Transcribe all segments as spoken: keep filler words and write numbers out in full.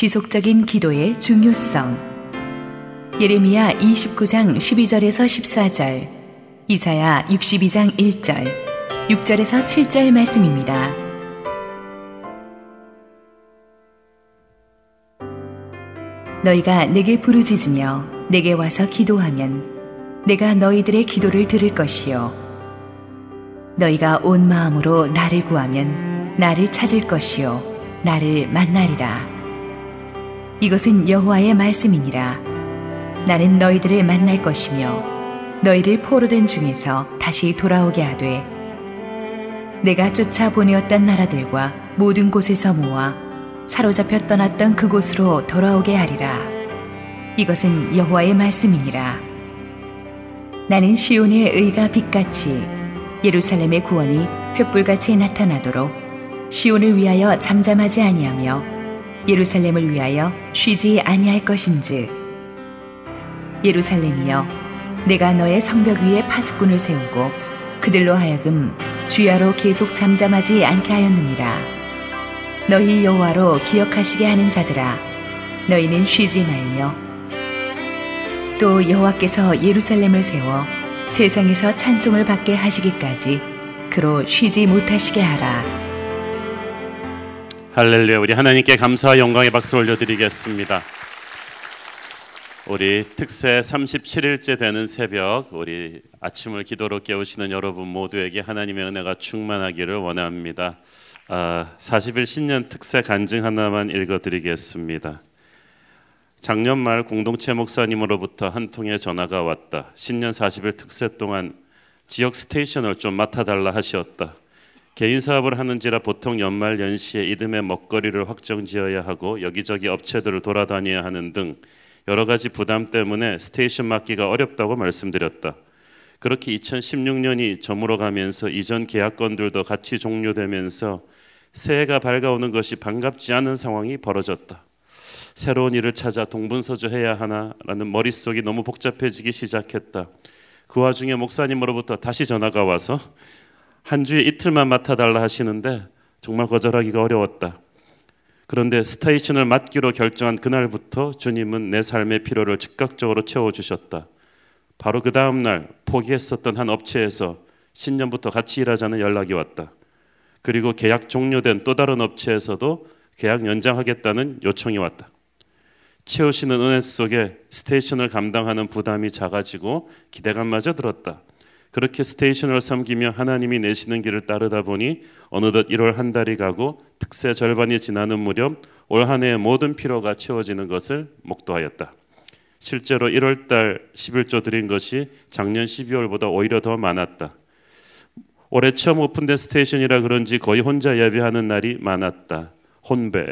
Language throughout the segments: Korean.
지속적인 기도의 중요성. 예레미야 이십구 장 십이 절에서 십사 절, 이사야 육십이 장 일 절, 육 절에서 칠 절 말씀입니다. 너희가 내게 부르짖으며 내게 와서 기도하면 내가 너희들의 기도를 들을 것이요 너희가 온 마음으로 나를 구하면 나를 찾을 것이요 나를 만나리라. 이것은 여호와의 말씀이니라. 나는 너희들을 만날 것이며 너희를 포로된 중에서 다시 돌아오게 하되 내가 쫓아 보내었던 나라들과 모든 곳에서 모아 사로잡혀 떠났던 그곳으로 돌아오게 하리라. 이것은 여호와의 말씀이니라. 나는 시온의 의가 빛같이 예루살렘의 구원이 횃불같이 나타나도록 시온을 위하여 잠잠하지 아니하며 예루살렘을 위하여 쉬지 아니할 것인즉 예루살렘이여 내가 너의 성벽 위에 파수꾼을 세우고 그들로 하여금 주야로 계속 잠잠하지 않게 하였느니라. 너희 여호와로 기억하시게 하는 자들아 너희는 쉬지 말며 또 여호와께서 예루살렘을 세워 세상에서 찬송을 받게 하시기까지 그로 쉬지 못하시게 하라. 할렐루야. 우리 하나님께 감사와 영광의 박수 올려드리겠습니다. 우리 특세 삼십칠 일째 되는 새벽 우리 아침을 기도로 깨우시는 여러분 모두에게 하나님의 은혜가 충만하기를 원합니다. 아, 사십 일 신년 특세 간증 하나만 읽어드리겠습니다. 작년 말 공동체 목사님으로부터 한 통의 전화가 왔다. 신년 사십 일 특세 동안 지역 스테이션을 좀 맡아달라 하시었다. 개인 사업을 하는지라 보통 연말 연시에 이듬해 먹거리를 확정지어야 하고 여기저기 업체들을 돌아다녀야 하는 등 여러 가지 부담 때문에 스테이션 맡기가 어렵다고 말씀드렸다. 그렇게 이천십육 년이 저물어가면서 이전 계약건들도 같이 종료되면서 새해가 밝아오는 것이 반갑지 않은 상황이 벌어졌다. 새로운 일을 찾아 동분서주해야 하나라는 머릿속이 너무 복잡해지기 시작했다. 그 와중에 목사님으로부터 다시 전화가 와서 한 주에 이틀만 맡아달라 하시는데 정말 거절하기가 어려웠다. 그런데 스테이션을 맡기로 결정한 그날부터 주님은 내 삶의 필요를 즉각적으로 채워주셨다. 바로 그 다음 날 포기했었던 한 업체에서 신년부터 같이 일하자는 연락이 왔다. 그리고 계약 종료된 또 다른 업체에서도 계약 연장하겠다는 요청이 왔다. 채우시는 은혜 속에 스테이션을 감당하는 부담이 작아지고 기대감마저 들었다. 그렇게 스테이션을 섬기며 하나님이 내시는 길을 따르다 보니 어느덧 일월 한 달이 가고 특세 절반이 지나는 무렵 올 한 해의 모든 필요가 채워지는 것을 목도하였다. 실제로 일월 달 십일조 드린 것이 작년 십이월보다 오히려 더 많았다. 올해 처음 오픈된 스테이션이라 그런지 거의 혼자 예배하는 날이 많았다. 혼배.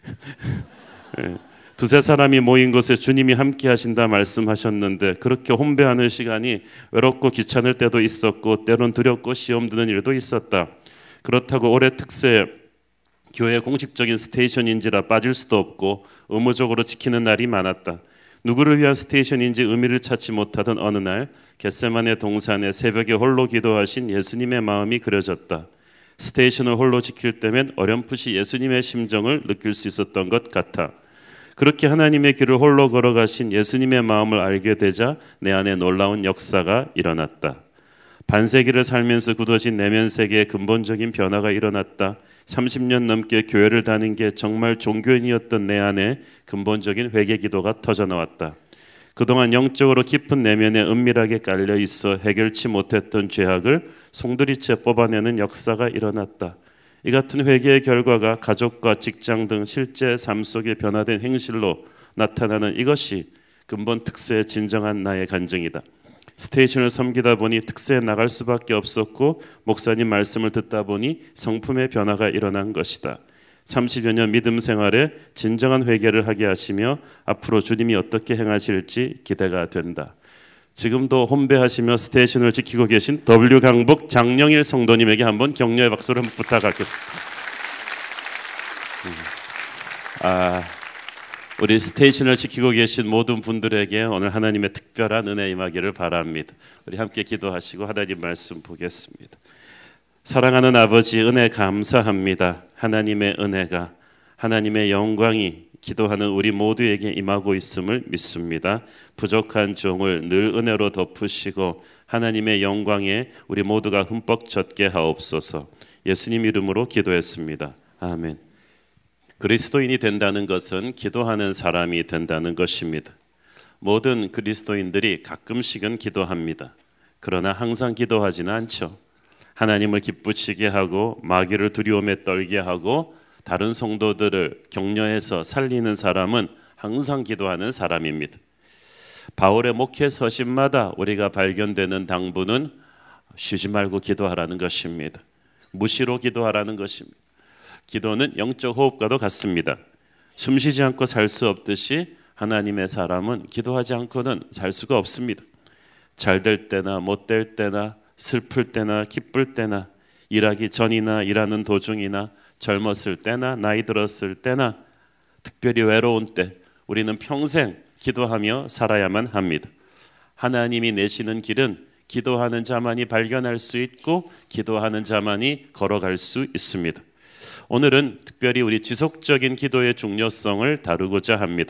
네. 두세 사람이 모인 곳에 주님이 함께 하신다 말씀하셨는데 그렇게 혼배하는 시간이 외롭고 귀찮을 때도 있었고 때론 두렵고 시험 드는 일도 있었다. 그렇다고 올해 특세 교회 공식적인 스테이션인지라 빠질 수도 없고 의무적으로 지키는 날이 많았다. 누구를 위한 스테이션인지 의미를 찾지 못하던 어느 날 겟세마네 동산에 새벽에 홀로 기도하신 예수님의 마음이 그려졌다. 스테이션을 홀로 지킬 때면 어렴풋이 예수님의 심정을 느낄 수 있었던 것 같아. 그렇게 하나님의 길을 홀로 걸어가신 예수님의 마음을 알게 되자 내 안에 놀라운 역사가 일어났다. 반세기를 살면서 굳어진 내면 세계에 근본적인 변화가 일어났다. 삼십 년 넘게 교회를 다닌 게 정말 종교인이었던 내 안에 근본적인 회개 기도가 터져나왔다. 그동안 영적으로 깊은 내면에 은밀하게 깔려 있어 해결치 못했던 죄악을 송두리째 뽑아내는 역사가 일어났다. 이 같은 회개의 결과가 가족과 직장 등 실제 삶 속에 변화된 행실로 나타나는 이것이 근본 특세의 진정한 나의 간증이다. 스테이션을 섬기다 보니 특세에 나갈 수밖에 없었고 목사님 말씀을 듣다 보니 성품의 변화가 일어난 것이다. 삼십여 년 믿음 생활에 진정한 회개를 하게 하시며 앞으로 주님이 어떻게 행하실지 기대가 된다. 지금도 혼배하시며 스테이션을 지키고 계신 더블유 강북 장영일 성도님에게 한번 격려의 박수를 부탁하겠습니다. 아, 우리 스테이션을 지키고 계신 모든 분들에게 오늘 하나님의 특별한 은혜 임하기를 바랍니다. 우리 함께 기도하시고 하나님 말씀 보겠습니다. 사랑하는 아버지, 은혜 감사합니다. 하나님의 은혜가 하나님의 영광이 기도하는 우리 모두에게 임하고 있음을 믿습니다. 부족한 종을 늘 은혜로 덮으시고 하나님의 영광에 우리 모두가 흠뻑 젖게 하옵소서. 예수님 이름으로 기도했습니다. 아멘. 그리스도인이 된다는 것은 기도하는 사람이 된다는 것입니다. 모든 그리스도인들이 가끔씩은 기도합니다. 그러나 항상 기도하지는 않죠. 하나님을 기쁘시게 하고 마귀를 두려움에 떨게 하고 다른 성도들을 격려해서 살리는 사람은 항상 기도하는 사람입니다. 바울의 목회 서신마다 우리가 발견되는 당부는 쉬지 말고 기도하라는 것입니다. 무시로 기도하라는 것입니다. 기도는 영적 호흡과도 같습니다. 숨쉬지 않고 살 수 없듯이 하나님의 사람은 기도하지 않고는 살 수가 없습니다. 잘 될 때나 못 될 때나 슬플 때나 기쁠 때나 일하기 전이나 일하는 도중이나 젊었을 때나 나이 들었을 때나 특별히 외로운 때 우리는 평생 기도하며 살아야만 합니다. 하나님이 내시는 길은 기도하는 자만이 발견할 수 있고 기도하는 자만이 걸어갈 수 있습니다. 오늘은 특별히 우리 지속적인 기도의 중요성을 다루고자 합니다.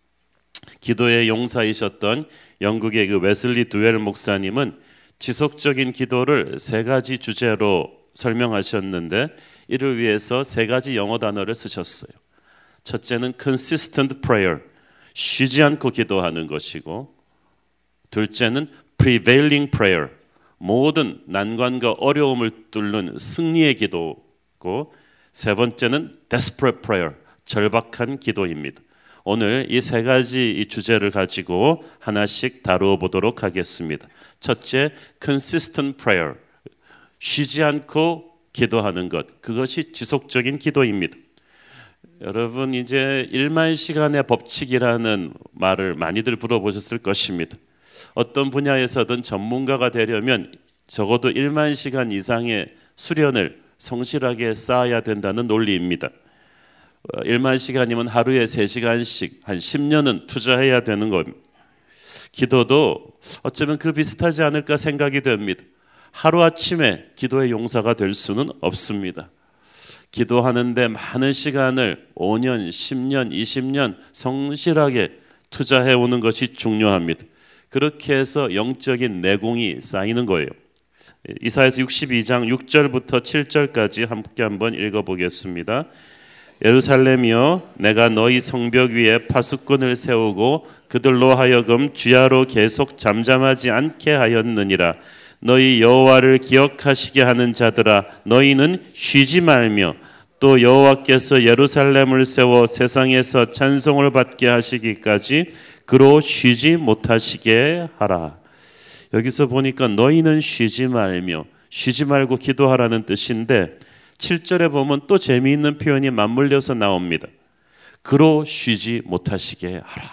기도의 용사이셨던 영국의 그 웨슬리 두웰 목사님은 지속적인 기도를 세 가지 주제로 설명하셨는데 이를 위해서 세 가지 영어 단어를 쓰셨어요. 첫째는 consistent prayer, 쉬지 않고 기도하는 것이고, 둘째는 prevailing prayer, 모든 난관과 어려움을 뚫는 승리의 기도고, 세 번째는 desperate prayer, 절박한 기도입니다. 오늘 이 세 가지 이 주제를 가지고 하나씩 다루어 보도록 하겠습니다. 첫째, consistent prayer, 쉬지 않고 기도하는 것, 그것이 지속적인 기도입니다. 여러분 이제 일만 시간의 법칙이라는 말을 많이들 들어보셨을 것입니다. 어떤 분야에서든 전문가가 되려면 적어도 일만 시간 이상의 수련을 성실하게 쌓아야 된다는 논리입니다. 일만 시간이면 하루에 세 시간씩 한 십 년은 투자해야 되는 겁니다. 기도도 어쩌면 그 비슷하지 않을까 생각이 됩니다. 하루아침에 기도의 용사가 될 수는 없습니다. 기도하는데 많은 시간을 오 년, 십 년, 이십 년 성실하게 투자해 오는 것이 중요합니다. 그렇게 해서 영적인 내공이 쌓이는 거예요. 이사야서 육십이 장 육 절부터 칠 절까지 함께 한번 읽어보겠습니다. 예루살렘이여, 내가 너희 성벽 위에 파수꾼을 세우고 그들로 하여금 주야로 계속 잠잠하지 않게 하였느니라. 너희 여호와를 기억하시게 하는 자들아, 너희는 쉬지 말며 또 여호와께서 예루살렘을 세워 세상에서 찬송을 받게 하시기까지 그로 쉬지 못하시게 하라. 여기서 보니까 너희는 쉬지 말며, 쉬지 말고 기도하라는 뜻인데 칠 절에 보면 또 재미있는 표현이 맞물려서 나옵니다. 그로 쉬지 못하시게 하라.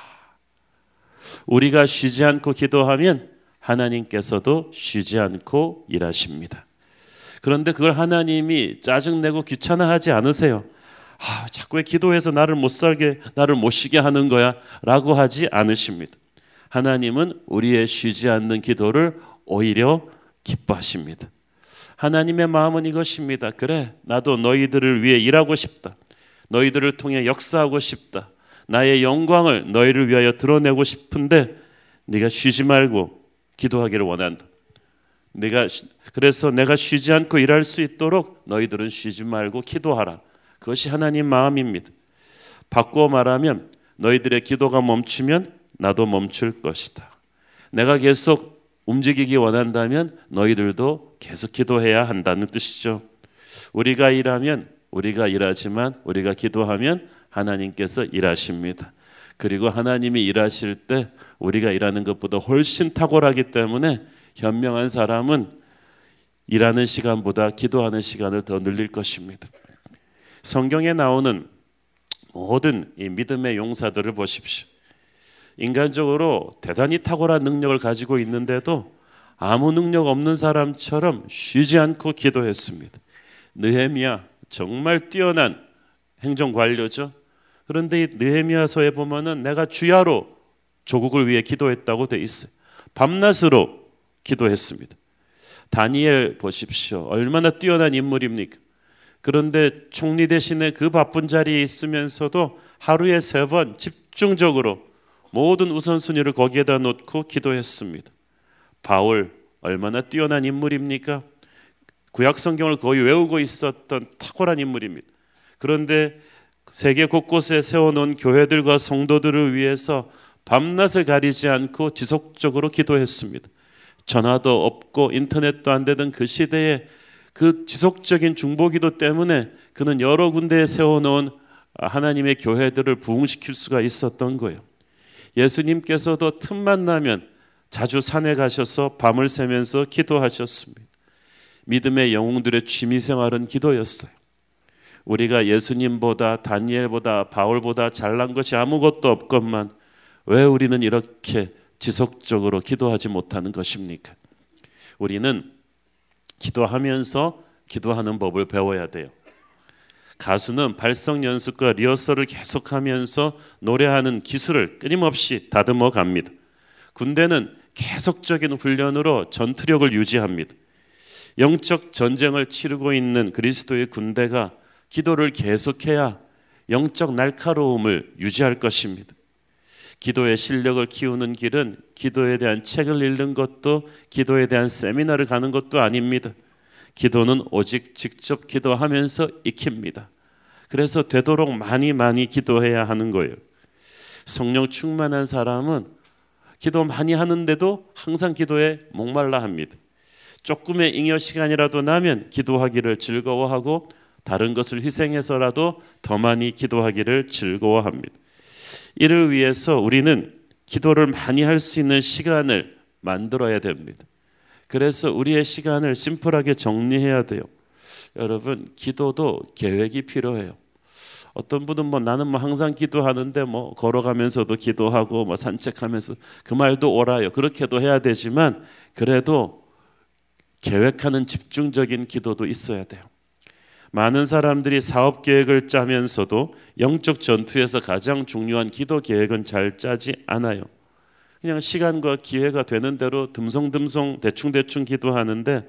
우리가 쉬지 않고 기도하면 하나님께서도 쉬지 않고 일하십니다. 그런데 그걸 하나님이 짜증내고 귀찮아하지 않으세요. 아, 자꾸 왜 기도해서 나를 못 살게, 나를 못 쉬게 하는 거야? 라고 하지 않으십니다. 하나님은 우리의 쉬지 않는 기도를 오히려 기뻐하십니다. 하나님의 마음은 이것입니다. 그래, 나도 너희들을 위해 일하고 싶다. 너희들을 통해 역사하고 싶다. 나의 영광을 너희를 위하여 드러내고 싶은데 네가 쉬지 말고 기도하기를 원한다. 내가 그래서 내가 쉬지 않고 일할 수 있도록 너희들은 쉬지 말고 기도하라. 그것이 하나님 마음입니다. 바꾸어 말하면 너희들의 기도가 멈추면 나도 멈출 것이다. 내가 계속 움직이기 원한다면 너희들도 계속 기도해야 한다는 뜻이죠. 우리가 일하면 우리가 일하지만 우리가 기도하면 하나님께서 일하십니다. 그리고 하나님이 일하실 때 우리가 일하는 것보다 훨씬 탁월하기 때문에 현명한 사람은 일하는 시간보다 기도하는 시간을 더 늘릴 것입니다. 성경에 나오는 모든 이 믿음의 용사들을 보십시오. 인간적으로 대단히 탁월한 능력을 가지고 있는데도 아무 능력 없는 사람처럼 쉬지 않고 기도했습니다. 느헤미야 정말 뛰어난 행정관료죠. 그런데 이 느헤미야서에 보면은 내가 주야로 조국을 위해 기도했다고 돼 있어요. 밤낮으로 기도했습니다. 다니엘 보십시오. 얼마나 뛰어난 인물입니까? 그런데 총리 대신에 그 바쁜 자리에 있으면서도 하루에 세 번 집중적으로 모든 우선순위를 거기에다 놓고 기도했습니다. 바울 얼마나 뛰어난 인물입니까? 구약 성경을 거의 외우고 있었던 탁월한 인물입니다. 그런데 세계 곳곳에 세워놓은 교회들과 성도들을 위해서 밤낮을 가리지 않고 지속적으로 기도했습니다. 전화도 없고 인터넷도 안 되던 그 시대에 그 지속적인 중보기도 때문에 그는 여러 군데에 세워놓은 하나님의 교회들을 부흥시킬 수가 있었던 거예요. 예수님께서도 틈만 나면 자주 산에 가셔서 밤을 새면서 기도하셨습니다. 믿음의 영웅들의 취미생활은 기도였어요. 우리가 예수님보다 다니엘보다 바울보다 잘난 것이 아무것도 없건만 왜 우리는 이렇게 지속적으로 기도하지 못하는 것입니까? 우리는 기도하면서 기도하는 법을 배워야 돼요. 가수는 발성 연습과 리허설을 계속하면서 노래하는 기술을 끊임없이 다듬어 갑니다. 군대는 계속적인 훈련으로 전투력을 유지합니다. 영적 전쟁을 치르고 있는 그리스도의 군대가 기도를 계속해야 영적 날카로움을 유지할 것입니다. 기도의 실력을 키우는 길은 기도에 대한 책을 읽는 것도 기도에 대한 세미나를 가는 것도 아닙니다. 기도는 오직 직접 기도하면서 익힙니다. 그래서 되도록 많이 많이 기도해야 하는 거예요. 성령 충만한 사람은 기도 많이 하는데도 항상 기도에 목말라 합니다. 조금의 잉여 시간이라도 나면 기도하기를 즐거워하고 다른 것을 희생해서라도 더 많이 기도하기를 즐거워합니다. 이를 위해서 우리는 기도를 많이 할 수 있는 시간을 만들어야 됩니다. 그래서 우리의 시간을 심플하게 정리해야 돼요. 여러분, 기도도 계획이 필요해요. 어떤 분은 뭐 나는 뭐 항상 기도하는데 뭐 걸어가면서도 기도하고 뭐 산책하면서 그 말도 옳아요. 그렇게도 해야 되지만 그래도 계획하는 집중적인 기도도 있어야 돼요. 많은 사람들이 사업 계획을 짜면서도 영적 전투에서 가장 중요한 기도 계획은 잘 짜지 않아요. 그냥 시간과 기회가 되는 대로 듬성듬성 대충대충 기도하는데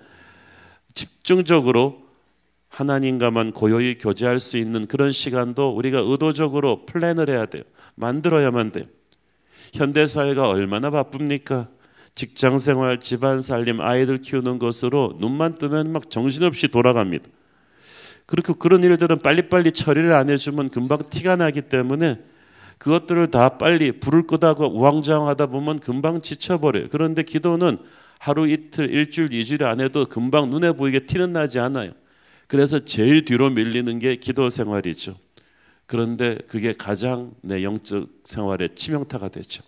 집중적으로 하나님과만 고요히 교제할 수 있는 그런 시간도 우리가 의도적으로 플랜을 해야 돼요. 만들어야만 돼요. 현대사회가 얼마나 바쁩니까? 직장생활, 집안살림, 아이들 키우는 것으로 눈만 뜨면 막 정신없이 돌아갑니다. 그렇게 그런 일들은 빨리빨리 처리를 안 해주면 금방 티가 나기 때문에 그것들을 다 빨리 불을 끄다가 우왕좌왕하다 보면 금방 지쳐버려요. 그런데 기도는 하루 이틀, 일주일, 이주일 안 해도 금방 눈에 보이게 티는 나지 않아요. 그래서 제일 뒤로 밀리는 게 기도 생활이죠. 그런데 그게 가장 내 영적 생활에 치명타가 되죠.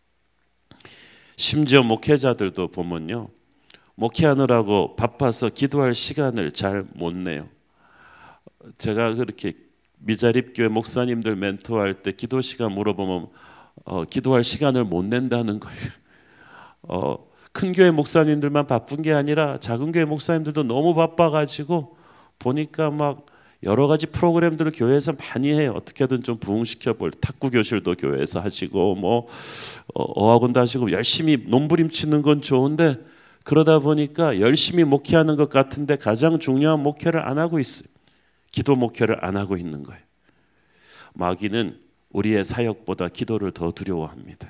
심지어 목회자들도 보면요, 목회하느라고 바빠서 기도할 시간을 잘 못 내요. 제가 그렇게 미자립교회 목사님들 멘토할 때 기도 시간 물어보면 어, 기도할 시간을 못 낸다는 거예요. 어, 큰 교회 목사님들만 바쁜 게 아니라 작은 교회 목사님들도 너무 바빠가지고 보니까 막 여러 가지 프로그램들을 교회에서 많이 해요. 어떻게든 좀 부흥시켜 볼 탁구 교실도 교회에서 하시고 뭐 어, 어학원도 하시고 열심히 몸부림치는 건 좋은데 그러다 보니까 열심히 목회하는 것 같은데 가장 중요한 목회를 안 하고 있어요. 기도 목회를 안 하고 있는 거예요. 마귀는 우리의 사역보다 기도를 더 두려워합니다.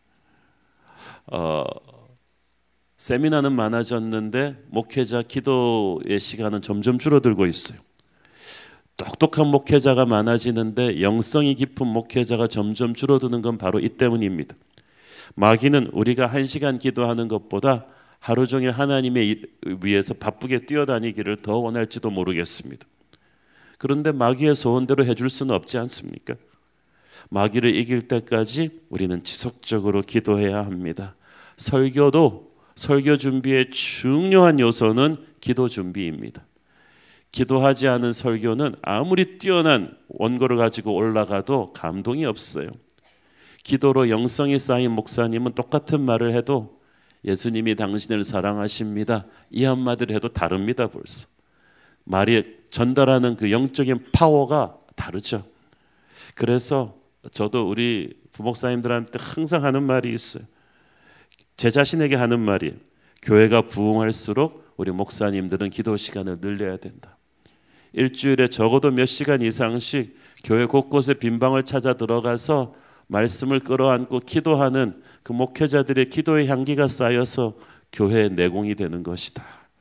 어, 세미나는 많아졌는데 목회자 기도의 시간은 점점 줄어들고 있어요. 똑똑한 목회자가 많아지는데 영성이 깊은 목회자가 점점 줄어드는 건 바로 이 때문입니다. 마귀는 우리가 한 시간 기도하는 것보다 하루 종일 하나님의 위해서 바쁘게 뛰어다니기를 더 원할지도 모르겠습니다. 그런데 마귀의 소원대로 해줄 수는 없지 않습니까? 마귀를 이길 때까지 우리는 지속적으로 기도해야 합니다. 설교도 설교 준비의 중요한 요소는 기도 준비입니다. 기도하지 않은 설교는 아무리 뛰어난 원고를 가지고 올라가도 감동이 없어요. 기도로 영성이 쌓인 목사님은 똑같은 말을 해도 예수님이 당신을 사랑하십니다, 이 한마디를 해도 다릅니다. 벌써 말이 전달하는 그 영적인 파워가 다르죠. 그래서 저도 우리 부목사님들한테 항상 하는 말이 있어요. 제 자신에게 하는 말이에요. 교회가 부흥할수록 우리 목사님들은 기도 시간을 늘려야 된다. 일주일에 적어도 몇 시간 이상씩 교회 곳곳에 빈방을 찾아 들어가서 말씀을 끌어안고 기도하는 그 목회자들의 기도의 향기가 쌓여서 교회의 내공이 되는 것이다.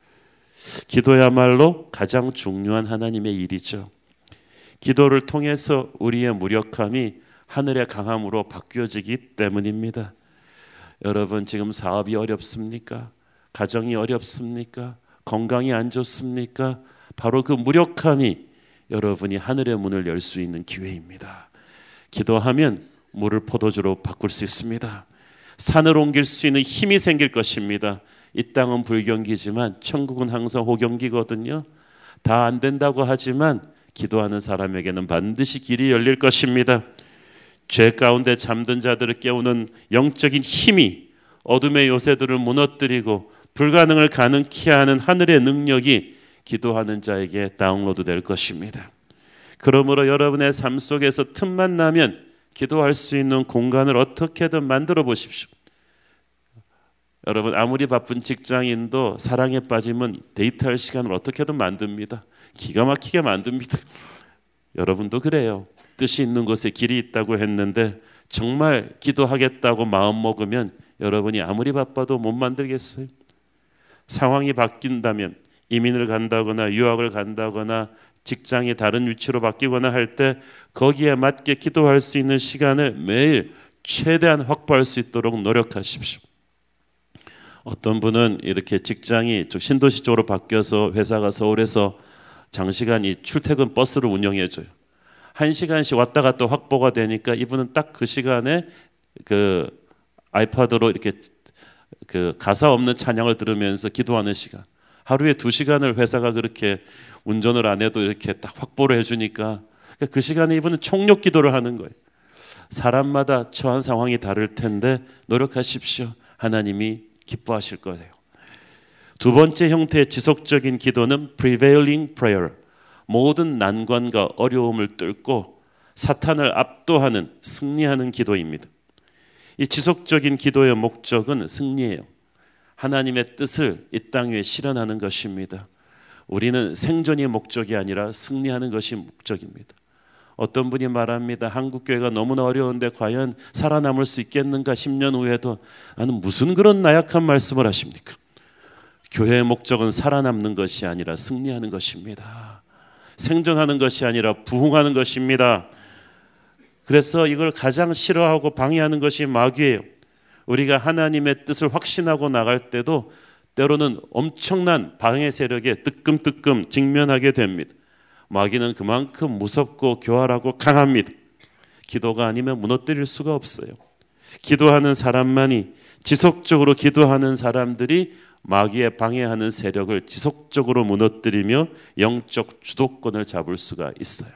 기도야말로 가장 중요한 하나님의 일이죠. 기도를 통해서 우리의 무력함이 하늘의 강함으로 바뀌어지기 때문입니다. 여러분, 지금 사업이 어렵습니까? 가정이 어렵습니까? 건강이 안 좋습니까? 바로 그 무력함이 여러분이 하늘의 문을 열 수 있는 기회입니다. 기도하면 물을 포도주로 바꿀 수 있습니다. 산을 옮길 수 있는 힘이 생길 것입니다. 이 땅은 불경기지만 천국은 항상 호경기거든요. 다 안 된다고 하지만 기도하는 사람에게는 반드시 길이 열릴 것입니다. 죄 가운데 잠든 자들을 깨우는 영적인 힘이 어둠의 요새들을 무너뜨리고 불가능을 가능케 하는 하늘의 능력이 기도하는 자에게 다운로드 될 것입니다. 그러므로 여러분의 삶 속에서 틈만 나면 기도할 수 있는 공간을 어떻게든 만들어 보십시오. 여러분, 아무리 바쁜 직장인도 사랑에 빠지면 데이트할 시간을 어떻게든 만듭니다. 기가 막히게 만듭니다. 여러분도 그래요. 뜻이 있는 곳에 길이 있다고 했는데 정말 기도하겠다고 마음 먹으면 여러분이 아무리 바빠도 못 만들겠어요. 상황이 바뀐다면 이민을 간다거나 유학을 간다거나 직장이 다른 위치로 바뀌거나 할 때 거기에 맞게 기도할 수 있는 시간을 매일 최대한 확보할 수 있도록 노력하십시오. 어떤 분은 이렇게 직장이 신도시 쪽으로 바뀌어서 회사가 서울에서 장시간 이 출퇴근 버스를 운영해줘요. 한 시간씩 왔다 갔다 확보가 되니까 이분은 딱 그 시간에 그 아이패드로 이렇게 그 가사 없는 찬양을 들으면서 기도하는 시간. 하루에 두 시간을 회사가 그렇게 운전을 안 해도 이렇게 딱 확보를 해주니까 그 시간에 이분은 총력 기도를 하는 거예요. 사람마다 처한 상황이 다를 텐데 노력하십시오. 하나님이 기뻐하실 거예요. 두 번째 형태의 지속적인 기도는 prevailing prayer. 모든 난관과 어려움을 뚫고 사탄을 압도하는 승리하는 기도입니다. 이 지속적인 기도의 목적은 승리예요. 하나님의 뜻을 이 땅 위에 실현하는 것입니다. 우리는 생존이 목적이 아니라 승리하는 것이 목적입니다. 어떤 분이 말합니다. 한국교회가 너무나 어려운데 과연 살아남을 수 있겠는가? 십 년 후에도. 나는 무슨 그런 나약한 말씀을 하십니까? 교회의 목적은 살아남는 것이 아니라 승리하는 것입니다. 생존하는 것이 아니라 부흥하는 것입니다. 그래서 이걸 가장 싫어하고 방해하는 것이 마귀예요. 우리가 하나님의 뜻을 확신하고 나갈 때도 때로는 엄청난 방해 세력에 뜨끔뜨끔 직면하게 됩니다. 마귀는 그만큼 무섭고 교활하고 강합니다. 기도가 아니면 무너뜨릴 수가 없어요. 기도하는 사람만이, 지속적으로 기도하는 사람들이 마귀의 방해하는 세력을 지속적으로 무너뜨리며 영적 주도권을 잡을 수가 있어요.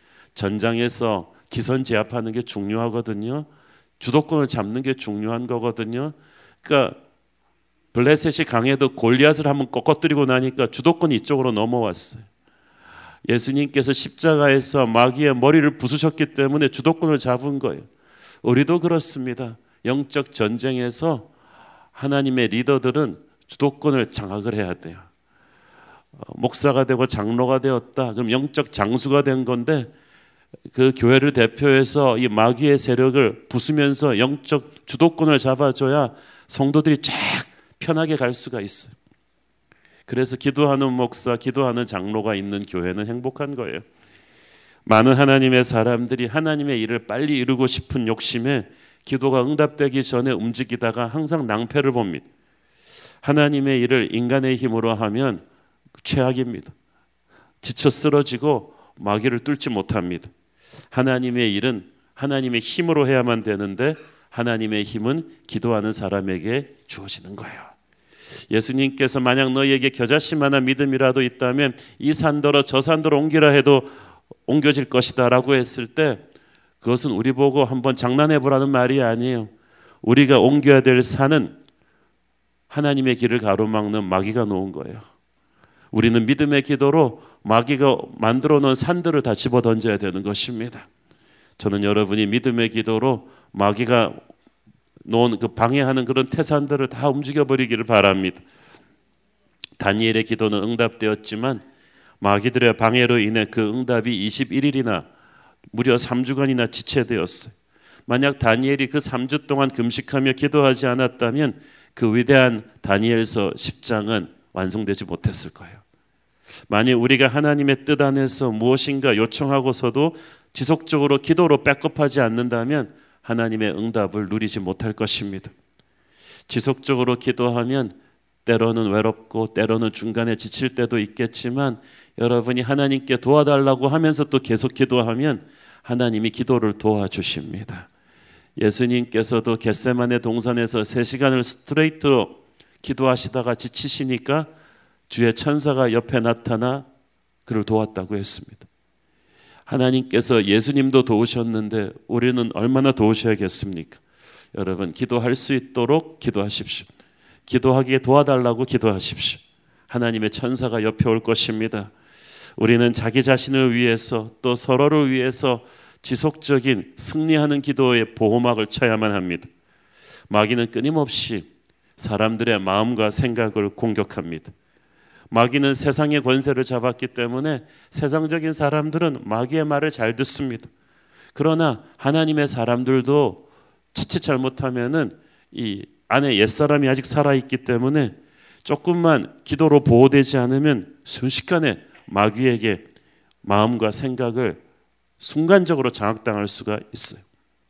전장에서 기선제압하는 게 중요하거든요. 주도권을 잡는 게 중요한 거거든요. 그러니까 블레셋이 강해도 골리앗을 한번 꺾어뜨리고 나니까 주도권이 이쪽으로 넘어왔어요. 예수님께서 십자가에서 마귀의 머리를 부수셨기 때문에 주도권을 잡은 거예요. 우리도 그렇습니다. 영적 전쟁에서 하나님의 리더들은 주도권을 장악을 해야 돼요. 목사가 되고 장로가 되었다. 그럼 영적 장수가 된 건데 그 교회를 대표해서 이 마귀의 세력을 부수면서 영적 주도권을 잡아줘야 성도들이 쫙 편하게 갈 수가 있어요. 그래서 기도하는 목사, 기도하는 장로가 있는 교회는 행복한 거예요. 많은 하나님의 사람들이 하나님의 일을 빨리 이루고 싶은 욕심에 기도가 응답되기 전에 움직이다가 항상 낭패를 봅니다. 하나님의 일을 인간의 힘으로 하면 최악입니다. 지쳐 쓰러지고 마귀를 뚫지 못합니다. 하나님의 일은 하나님의 힘으로 해야만 되는데 하나님의 힘은 기도하는 사람에게 주어지는 거예요. 예수님께서 만약 너희에게 겨자씨만한 믿음이라도 있다면 이 산더러 저 산더러 옮기라 해도 옮겨질 것이다 라고 했을 때 그것은 우리 보고 한번 장난해 보라는 말이 아니에요. 우리가 옮겨야 될 산은 하나님의 길을 가로막는 마귀가 놓은 거예요. 우리는 믿음의 기도로 마귀가 만들어 놓은 산들을 다 집어 던져야 되는 것입니다. 저는 여러분이 믿음의 기도로 마귀가 놓은 그 방해하는 그런 태산들을 다 움직여 버리기를 바랍니다. 다니엘의 기도는 응답되었지만 마귀들의 방해로 인해 그 응답이 이십일 일이나 무려 삼 주간이나 지체되었어요. 만약 다니엘이 그 삼 주 동안 금식하며 기도하지 않았다면 그 위대한 다니엘서 십 장은 완성되지 못했을 거예요. 만약 우리가 하나님의 뜻 안에서 무엇인가 요청하고서도 지속적으로 기도로 백업하지 않는다면 하나님의 응답을 누리지 못할 것입니다. 지속적으로 기도하면 때로는 외롭고 때로는 중간에 지칠 때도 있겠지만 여러분이 하나님께 도와달라고 하면서 또 계속 기도하면 하나님이 기도를 도와주십니다. 예수님께서도 겟세마네 동산에서 세 시간을 스트레이트로 기도하시다가 지치시니까 주의 천사가 옆에 나타나 그를 도왔다고 했습니다. 하나님께서 예수님도 도우셨는데 우리는 얼마나 도우셔야겠습니까? 여러분, 기도할 수 있도록 기도하십시오. 기도하기에 도와달라고 기도하십시오. 하나님의 천사가 옆에 올 것입니다. 우리는 자기 자신을 위해서 또 서로를 위해서 지속적인 승리하는 기도의 보호막을 쳐야만 합니다. 마귀는 끊임없이 사람들의 마음과 생각을 공격합니다. 마귀는 세상의 권세를 잡았기 때문에 세상적인 사람들은 마귀의 말을 잘 듣습니다. 그러나 하나님의 사람들도 자칫 잘못하면은 이 안에 옛사람이 아직 살아있기 때문에 조금만 기도로 보호되지 않으면 순식간에 마귀에게 마음과 생각을 순간적으로 장악당할 수가 있어요.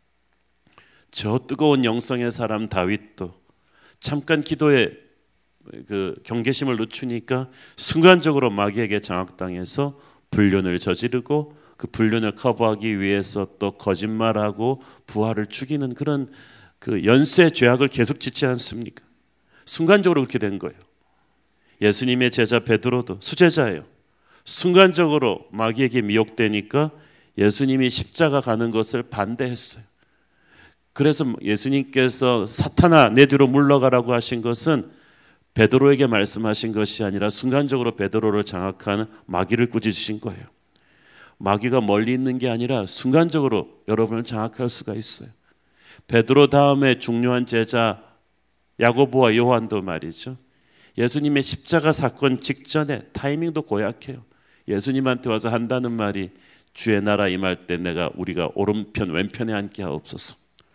저 뜨거운 영성의 사람 다윗도 잠깐 기도에 그 경계심을 늦추니까 순간적으로 마귀에게 장악당해서 불륜을 저지르고 그 불륜을 커버하기 위해서 또 거짓말하고 부하를 죽이는 그런 그 연쇄 죄악을 계속 짓지 않습니까? 순간적으로 그렇게 된 거예요. 예수님의 제자 베드로도 수제자예요. 순간적으로 마귀에게 미혹되니까 예수님이 십자가 가는 것을 반대했어요. 그래서 예수님께서 사탄아 내 뒤로 물러가라고 하신 것은 베드로에게 말씀하신 것이 아니라 순간적으로 베드로를 장악하는 마귀를 꾸짖으신 거예요. 마귀가 멀리 있는 게 아니라 순간적으로 여러분을 장악할 수가 있어요. 베드로 다음에 중요한 제자 야고보와 요한도 말이죠. 예수님의 십자가 사건 직전에 타이밍도 고약해요. 예수님한테 와서 한다는 말이 주의 나라 임할 때 내가 우리가 오른편 왼편에 앉게 하옵소서.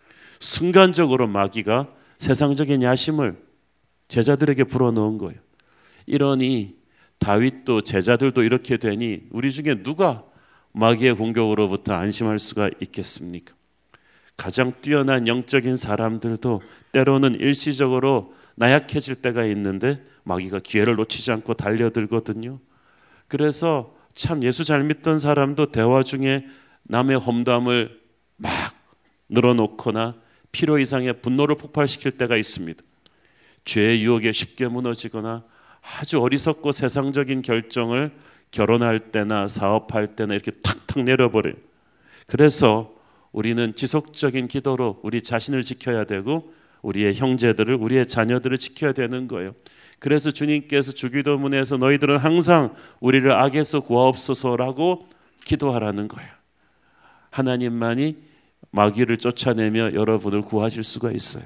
순간적으로 마귀가 세상적인 야심을 제자들에게 불어넣은 거예요. 이러니 다윗도 제자들도 이렇게 되니 우리 중에 누가 마귀의 공격으로부터 안심할 수가 있겠습니까? 가장 뛰어난 영적인 사람들도 때로는 일시적으로 나약해질 때가 있는데 마귀가 기회를 놓치지 않고 달려들거든요. 그래서 참 예수 잘 믿던 사람도 대화 중에 남의 험담을 막 늘어놓거나 필요 이상의 분노를 폭발시킬 때가 있습니다. 죄의 유혹에 쉽게 무너지거나 아주 어리석고 세상적인 결정을 결혼할 때나 사업할 때나 이렇게 탁탁 내려버려요. 그래서 우리는 지속적인 기도로 우리 자신을 지켜야 되고 우리의 형제들을 우리의 자녀들을 지켜야 되는 거예요. 그래서 주님께서 주기도문에서 너희들은 항상 우리를 악에서 구하옵소서라고 기도하라는 거예요. 하나님만이 마귀를 쫓아내며 여러분을 구하실 수가 있어요.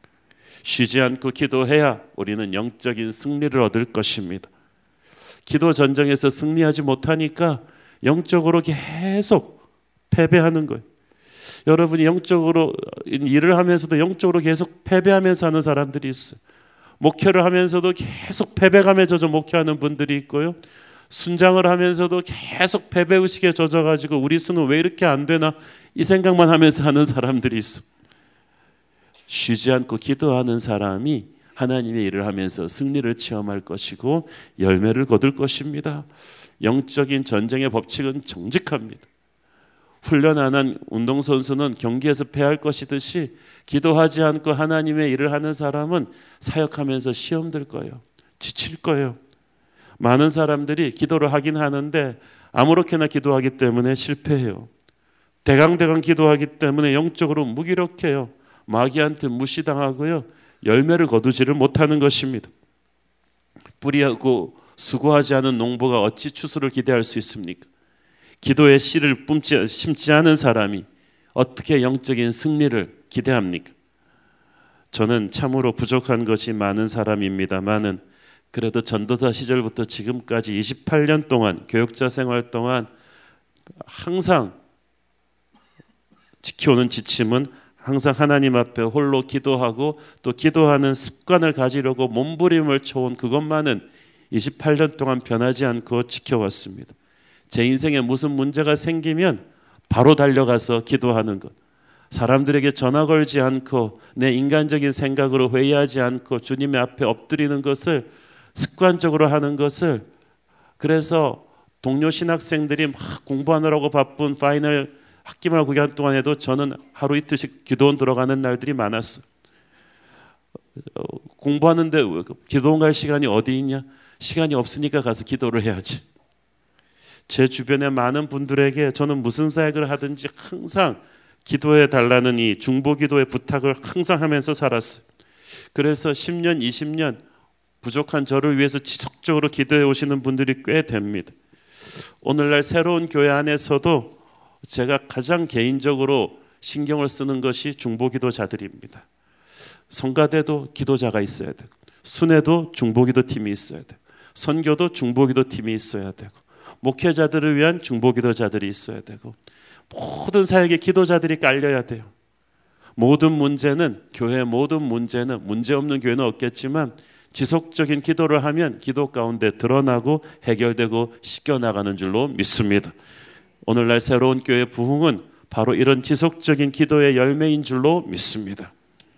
쉬지 않고 기도해야 우리는 영적인 승리를 얻을 것입니다. 기도 전쟁에서 승리하지 못하니까 영적으로 계속 패배하는 거예요. 여러분이 영적으로 일을 하면서도 영적으로 계속 패배하면서 하는 사람들이 있어요. 목회를 하면서도 계속 패배감에 젖어 목회하는 분들이 있고요. 순장을 하면서도 계속 패배의식에 젖어가지고 우리 수는 왜 이렇게 안 되나 이 생각만 하면서 하는 사람들이 있어. 쉬지 않고 기도하는 사람이 하나님의 일을 하면서 승리를 체험할 것이고 열매를 거둘 것입니다. 영적인 전쟁의 법칙은 정직합니다. 훈련 안 한 운동선수는 경기에서 패할 것이듯이 기도하지 않고 하나님의 일을 하는 사람은 사역하면서 시험 들 거예요. 지칠 거예요. 많은 사람들이 기도를 하긴 하는데 아무렇게나 기도하기 때문에 실패해요. 대강대강 기도하기 때문에 영적으로 무기력해요. 마귀한테 무시당하고요. 열매를 거두지를 못하는 것입니다. 뿌리하고 수고하지 않은 농부가 어찌 추수를 기대할 수 있습니까? 기도의 씨를 뿜지, 심지 않은 사람이 어떻게 영적인 승리를 기대합니까? 저는 참으로 부족한 것이 많은 사람입니다만은 그래도 전도사 시절부터 지금까지 이십팔 년 동안 교육자 생활 동안 항상 지켜오는 지침은 항상 하나님 앞에 홀로 기도하고 또 기도하는 습관을 가지려고 몸부림을 쳐온 그것만은 이십팔 년 동안 변하지 않고 지켜왔습니다. 제 인생에 무슨 문제가 생기면 바로 달려가서 기도하는 것, 사람들에게 전화 걸지 않고 내 인간적인 생각으로 회의하지 않고 주님의 앞에 엎드리는 것을 습관적으로 하는 것을, 그래서 동료 신학생들이 막 공부하느라고 바쁜 파이널 학기말 기간 동안에도 저는 하루 이틀씩 기도원 들어가는 날들이 많았어요. 공부하는데 기도원 갈 시간이 어디 있냐? 시간이 없으니까 가서 기도를 해야지. 제 주변의 많은 분들에게 저는 무슨 사역을 하든지 항상 기도해 달라는 이 중보기도의 부탁을 항상 하면서 살았어요. 그래서 십 년, 이십 년 부족한 저를 위해서 지속적으로 기도해 오시는 분들이 꽤 됩니다. 오늘날 새로운 교회 안에서도 제가 가장 개인적으로 신경을 쓰는 것이 중보기도자들입니다. 성가대도 기도자가 있어야 되고, 순회도 중보기도 팀이 있어야 되고, 선교도 중보기도 팀이 있어야 되고, 목회자들을 위한 중보기도자들이 있어야 되고, 모든 사역에 기도자들이 깔려야 돼요. 모든 문제는, 교회의 모든 문제는, 문제없는 교회는 없겠지만 지속적인 기도를 하면 기도 가운데 드러나고 해결되고 씻겨나가는 줄로 믿습니다. 오늘날 새로운 교회 부흥은 바로 이런 지속적인 기도의 열매인 줄로 믿습니다.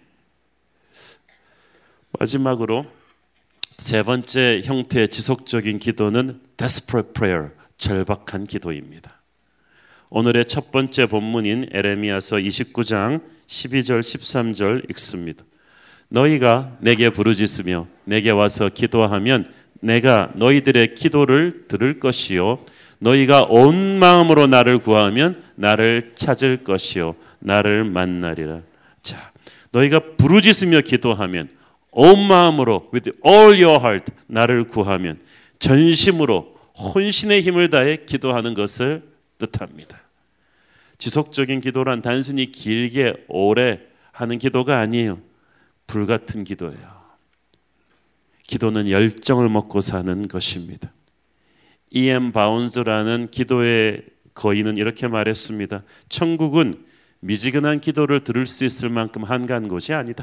마지막으로 세 번째 형태의 지속적인 기도는 desperate prayer, 절박한 기도입니다. 오늘의 첫 번째 본문인 에레미야서 이십구 장 십이 절 십삼 절 읽습니다. 너희가 내게 부르짖으며 내게 와서 기도하면 내가 너희들의 기도를 들을 것이요 너희가 온 마음으로 나를 구하면 나를 찾을 것이요 나를 만나리라. 자, 너희가 부르짖으며 기도하면 온 마음으로 with all your heart 나를 구하면 전심으로 혼신의 힘을 다해 기도하는 것을 뜻합니다. 지속적인 기도란 단순히 길게 오래 하는 기도가 아니에요. 불같은 기도예요. 기도는 열정을 먹고 사는 것입니다. 이엠 바운스라는 기도의 거인은 이렇게 말했습니다. 천국은 미지근한 기도를 들을 수 있을 만큼 한가한 곳이 아니다.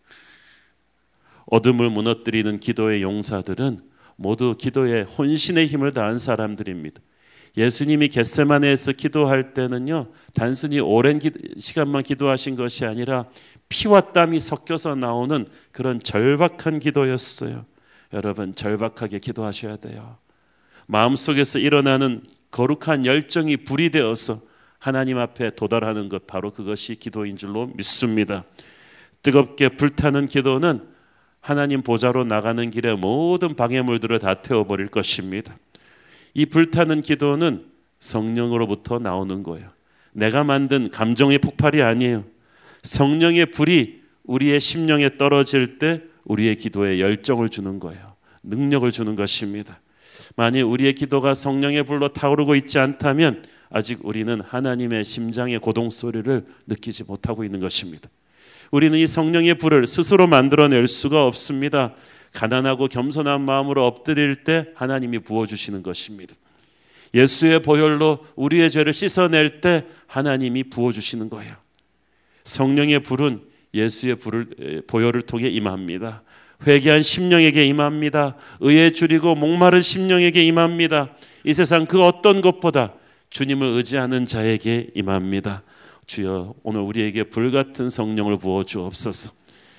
어둠을 무너뜨리는 기도의 용사들은 모두 기도에 혼신의 힘을 다한 사람들입니다. 예수님이 겟세마네에서 기도할 때는요, 단순히 오랜 기, 시간만 기도하신 것이 아니라 피와 땀이 섞여서 나오는 그런 절박한 기도였어요. 여러분, 절박하게 기도하셔야 돼요. 마음속에서 일어나는 거룩한 열정이 불이 되어서 하나님 앞에 도달하는 것, 바로 그것이 기도인 줄로 믿습니다. 뜨겁게 불타는 기도는 하나님 보좌로 나가는 길에 모든 방해물들을 다 태워버릴 것입니다. 이 불타는 기도는 성령으로부터 나오는 거예요. 내가 만든 감정의 폭발이 아니에요. 성령의 불이 우리의 심령에 떨어질 때 우리의 기도에 열정을 주는 거예요. 능력을 주는 것입니다. 만일 우리의 기도가 성령의 불로 타오르고 있지 않다면 아직 우리는 하나님의 심장의 고동소리를 느끼지 못하고 있는 것입니다. 우리는 이 성령의 불을 스스로 만들어낼 수가 없습니다. 가난하고 겸손한 마음으로 엎드릴 때 하나님이 부어주시는 것입니다. 예수의 보혈로 우리의 죄를 씻어낼 때 하나님이 부어주시는 거예요. 성령의 불은 예수의 불을, 보혈을 통해 임합니다. 회개한 심령에게 임합니다. 의에 줄이고 목마른 심령에게 임합니다. 이 세상 그 어떤 것보다 주님을 의지하는 자에게 임합니다. 주여, 오늘 우리에게 불같은 성령을 부어 주옵소서.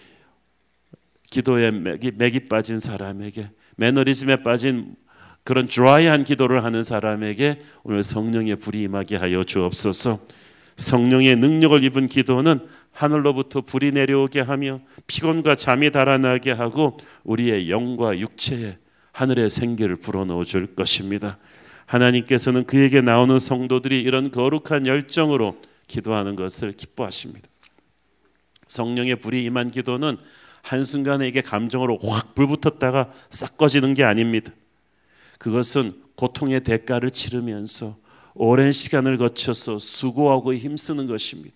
기도에 맥이, 맥이 빠진 사람에게, 매너리즘에 빠진 그런 드라이한 기도를 하는 사람에게 오늘 성령의 불이 임하게 하여 주옵소서. 성령의 능력을 입은 기도는 하늘로부터 불이 내려오게 하며 피곤과 잠이 달아나게 하고 우리의 영과 육체에 하늘의 생기를 불어넣어 줄 것입니다. 하나님께서는 그에게 나오는 성도들이 이런 거룩한 열정으로 기도하는 것을 기뻐하십니다. 성령의 불이 임한 기도는 한순간에 이게 감정으로 확 불붙었다가 싹 꺼지는 게 아닙니다. 그것은 고통의 대가를 치르면서 오랜 시간을 거쳐서 수고하고 힘쓰는 것입니다.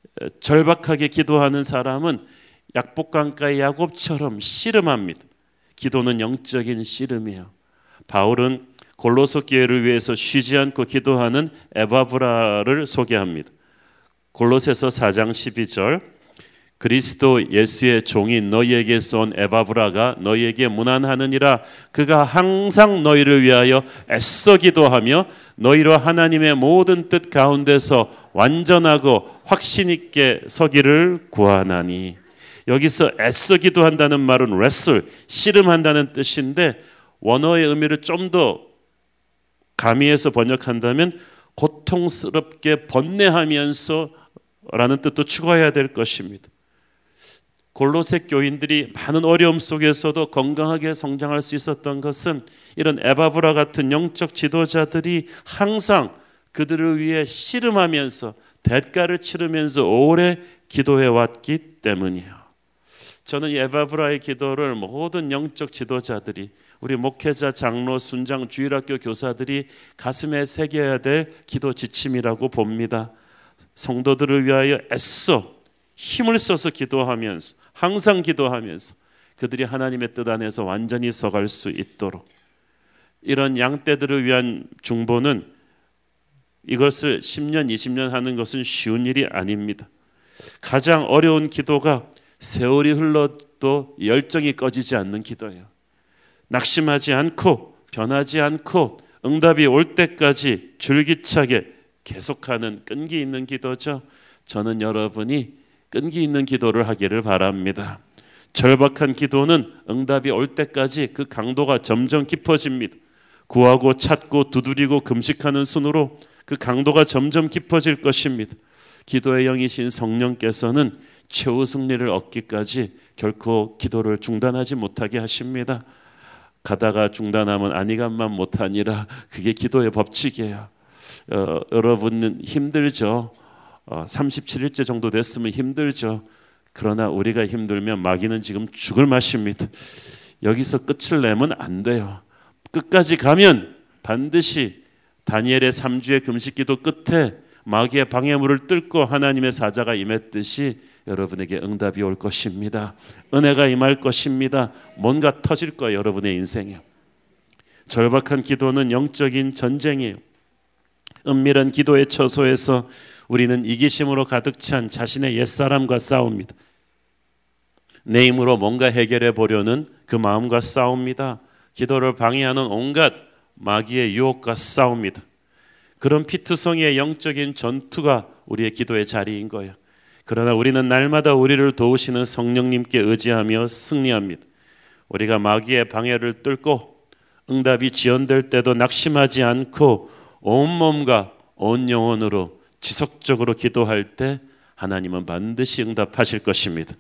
절박하게 기도하는 사람은 약복강가의 야곱처럼 씨름합니다. 기도는 영적인 씨름이에요. 바울은 골로새 교회를 위해서 쉬지 않고 기도하는 에바브라를 소개합니다. 골로새서 사 장 십이 절, 그리스도 예수의 종인 너희에게서 온 에바브라가 너희에게 문안하느니라. 그가 항상 너희를 위하여 애써 기도하며 너희로 하나님의 모든 뜻 가운데서 완전하고 확신 있게 서기를 구하나니. 여기서 애써 기도한다는 말은 wrestle, 씨름한다는 뜻인데 원어의 의미를 좀 더 가미해서 번역한다면 고통스럽게 번뇌하면서 라는 뜻도 추가해야 될 것입니다. 골로새 교인들이 많은 어려움 속에서도 건강하게 성장할 수 있었던 것은 이런 에바브라 같은 영적 지도자들이 항상 그들을 위해 씨름하면서 대가를 치르면서 오래 기도해 왔기 때문이에요. 저는 이 에바브라의 기도를 모든 영적 지도자들이, 우리 목회자, 장로, 순장, 주일학교 교사들이 가슴에 새겨야 될 기도 지침이라고 봅니다. 성도들을 위하여 애써 힘을 써서 기도하면서, 항상 기도하면서 그들이 하나님의 뜻 안에서 완전히 서갈 수 있도록, 이런 양떼들을 위한 중보는 이것을 십 년, 이십 년 하는 것은 쉬운 일이 아닙니다. 가장 어려운 기도가 세월이 흘러도 열정이 꺼지지 않는 기도예요. 낙심하지 않고 변하지 않고 응답이 올 때까지 줄기차게 계속하는 끈기 있는 기도죠. 저는 여러분이 끈기 있는 기도를 하기를 바랍니다. 절박한 기도는 응답이 올 때까지 그 강도가 점점 깊어집니다. 구하고 찾고 두드리고 금식하는 순으로 그 강도가 점점 깊어질 것입니다. 기도의 영이신 성령께서는 최후 승리를 얻기까지 결코 기도를 중단하지 못하게 하십니다. 가다가 중단하면 아니간만 못하니라. 그게 기도의 법칙이에요. 어, 여러분은 힘들죠. 어, 삼십칠 일째 정도 됐으면 힘들죠. 그러나 우리가 힘들면 마귀는 지금 죽을 맛입니다. 여기서 끝을 내면 안 돼요. 끝까지 가면 반드시 다니엘의 삼 주의 금식기도 끝에 마귀의 방해물을 뚫고 하나님의 사자가 임했듯이 여러분에게 응답이 올 것입니다. 은혜가 임할 것입니다. 뭔가 터질 거예요. 여러분의 인생에. 절박한 기도는 영적인 전쟁이에요. 은밀한 기도의 처소에서 우리는 이기심으로 가득 찬 자신의 옛사람과 싸웁니다. 내 힘으로 뭔가 해결해 보려는 그 마음과 싸웁니다. 기도를 방해하는 온갖 마귀의 유혹과 싸웁니다. 그런 피투성이의 영적인 전투가 우리의 기도의 자리인 거예요. 그러나 우리는 날마다 우리를 도우시는 성령님께 의지하며 승리합니다. 우리가 마귀의 방해를 뚫고 응답이 지연될 때도 낙심하지 않고 온몸과 온 영혼으로 지속적으로 기도할 때 하나님은 반드시 응답하실 것입니다.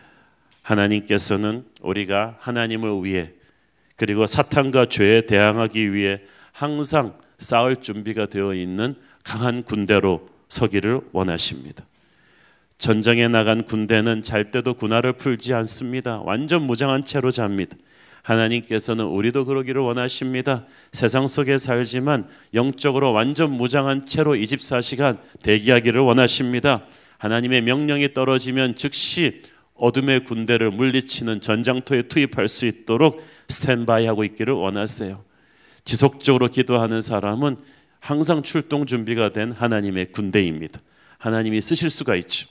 하나님께서는 우리가 하나님을 위해 그리고 사탄과 죄에 대항하기 위해 항상 싸울 준비가 되어 있는 강한 군대로 서기를 원하십니다. 전쟁에 나간 군대는 잘 때도 군화를 풀지 않습니다. 완전 무장한 채로 잡니다. 하나님께서는 우리도 그러기를 원하십니다. 세상 속에 살지만 영적으로 완전 무장한 채로 이십사 시간 대기하기를 원하십니다. 하나님의 명령이 떨어지면 즉시 어둠의 군대를 물리치는 전장터에 투입할 수 있도록 스탠바이하고 있기를 원하세요. 지속적으로 기도하는 사람은 항상 출동 준비가 된 하나님의 군대입니다. 하나님이 쓰실 수가 있죠.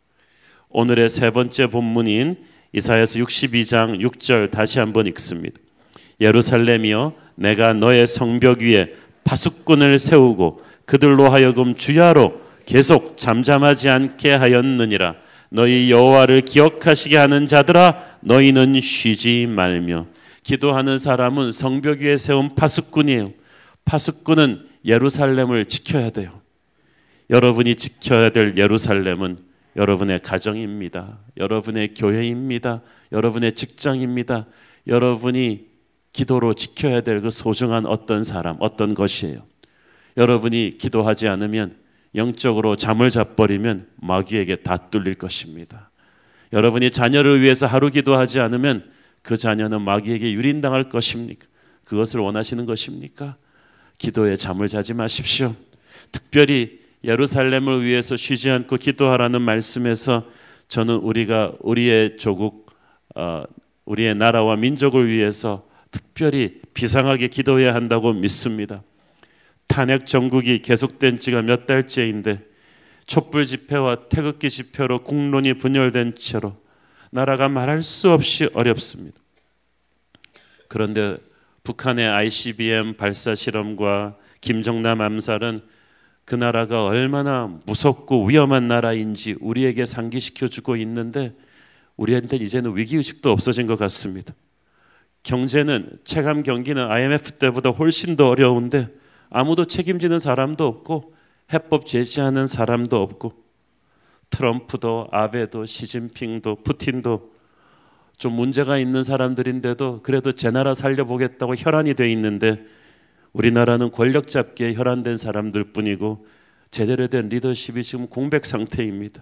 오늘의 세 번째 본문인 이사야서 육십이 장 육 절 다시 한번 읽습니다. 예루살렘이여 내가 너의 성벽 위에 파수꾼을 세우고 그들로 하여금 주야로 계속 잠잠하지 않게 하였느니라. 너희 여호와를 기억하시게 하는 자들아 너희는 쉬지 말며. 기도하는 사람은 성벽 위에 세운 파수꾼이에요. 파수꾼은 예루살렘을 지켜야 돼요. 여러분이 지켜야 될 예루살렘은 여러분의 가정입니다. 여러분의 교회입니다. 여러분의 직장입니다. 여러분이 기도로 지켜야 될 그 소중한 어떤 사람, 어떤 것이에요. 여러분이 기도하지 않으면 영적으로 잠을 자버리면 마귀에게 다 뚫릴 것입니다. 여러분이 자녀를 위해서 하루 기도하지 않으면 그 자녀는 마귀에게 유린당할 것입니까? 그것을 원하시는 것입니까? 기도에 잠을 자지 마십시오. 특별히 예루살렘을 위해서 쉬지 않고 기도하라는 말씀에서 저는 우리가 우리의 조국, 어, 우리의 나라와 민족을 위해서 특별히 비상하게 기도해야 한다고 믿습니다. 탄핵 정국이 계속된 지가 몇 달째인데 촛불 집회와 태극기 집회로 국론이 분열된 채로 나라가 말할 수 없이 어렵습니다. 그런데 북한의 아이씨비엠 발사 실험과 김정남 암살은 그 나라가 얼마나 무섭고 위험한 나라인지 우리에게 상기시켜주고 있는데 우리한테 이제는 위기의식도 없어진 것 같습니다. 경제는 체감 경기는 아이엠에프 때보다 훨씬 더 어려운데 아무도 책임지는 사람도 없고 해법 제시하는 사람도 없고 트럼프도 아베도 시진핑도 푸틴도 좀 문제가 있는 사람들인데도 그래도 제 나라 살려보겠다고 혈안이 돼 있는데 우리나라는 권력 잡기에 혈안된 사람들 뿐이고 제대로 된 리더십이 지금 공백 상태입니다.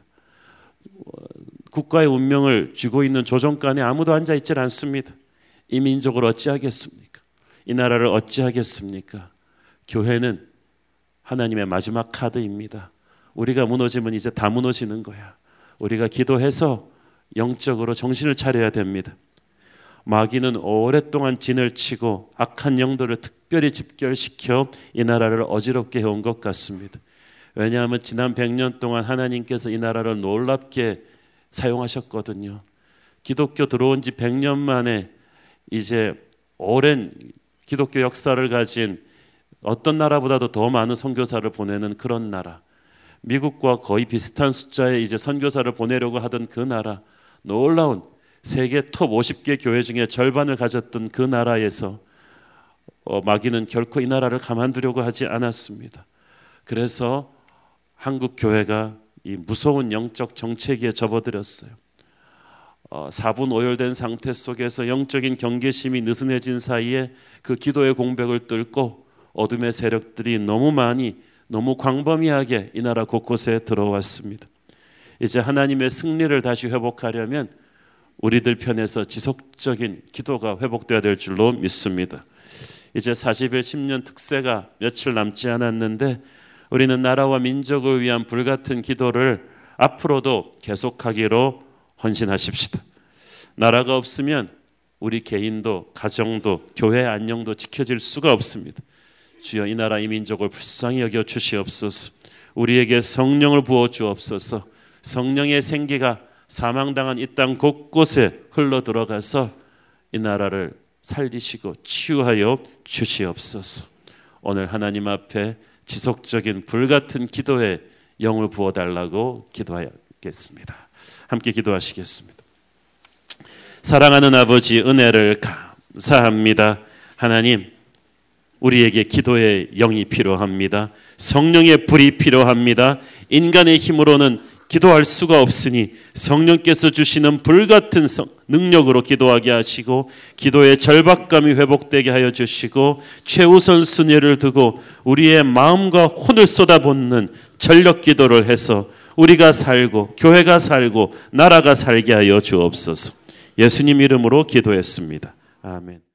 국가의 운명을 쥐고 있는 조정관에 아무도 앉아있지 않습니다. 이 민족을 어찌하겠습니까? 이 나라를 어찌하겠습니까? 교회는 하나님의 마지막 카드입니다. 우리가 무너지면 이제 다 무너지는 거야. 우리가 기도해서 영적으로 정신을 차려야 됩니다. 마귀는 오랫동안 진을 치고 악한 영들을 특별히 집결시켜 이 나라를 어지럽게 해온 것 같습니다. 왜냐하면 지난 백 년 동안 하나님께서 이 나라를 놀랍게 사용하셨거든요. 기독교 들어온 지 백 년 만에 이제 오랜 기독교 역사를 가진 어떤 나라보다도 더 많은 선교사를 보내는 그런 나라, 미국과 거의 비슷한 숫자의 이제 선교사를 보내려고 하던 그 나라, 놀라운 세계 톱 오십 개 교회 중에 절반을 가졌던 그 나라에서 어, 마귀는 결코 이 나라를 가만두려고 하지 않았습니다. 그래서 한국 교회가 이 무서운 영적 정체기에 접어들었어요. 어, 사분오열된 상태 속에서 영적인 경계심이 느슨해진 사이에 그 기도의 공백을 뚫고 어둠의 세력들이 너무 많이 너무 광범위하게 이 나라 곳곳에 들어왔습니다. 이제 하나님의 승리를 다시 회복하려면 우리들 편에서 지속적인 기도가 회복돼야 될 줄로 믿습니다. 이제 사십 일 십 년 특세가 며칠 남지 않았는데 우리는 나라와 민족을 위한 불같은 기도를 앞으로도 계속하기로 헌신하십시다. 나라가 없으면 우리 개인도 가정도 교회 안녕도 지켜질 수가 없습니다. 주여 이 나라 이 민족을 불쌍히 여겨 주시옵소서. 우리에게 성령을 부어 주옵소서. 성령의 생기가 사망당한 이 땅 곳곳에 흘러 들어가서 이 나라를 살리시고 치유하여 주시옵소서. 오늘 하나님 앞에 지속적인 불같은 기도에 영을 부어달라고 기도하겠습니다. 함께 기도하시겠습니다. 사랑하는 아버지, 은혜를 감사합니다. 하나님, 우리에게 기도의 영이 필요합니다. 성령의 불이 필요합니다. 인간의 힘으로는 기도할 수가 없으니 성령께서 주시는 불같은 능력으로 기도하게 하시고 기도의 절박감이 회복되게 하여 주시고 최우선 순위를 두고 우리의 마음과 혼을 쏟아붓는 전력 기도를 해서 우리가 살고 교회가 살고 나라가 살게 하여 주옵소서. 예수님 이름으로 기도했습니다. 아멘.